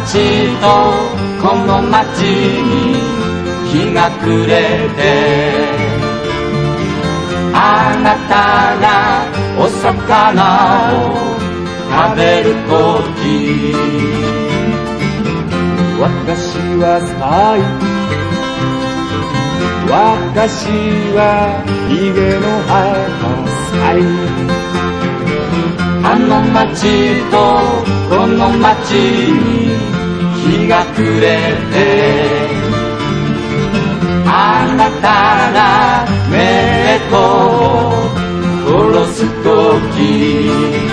街とこの街に日が暮れて、あなたがお魚を食べるとき、 私はサイ、私はヒゲの生えたサイ。 あの街とこの街に日が暮れて、あなたが猫を殺すとき、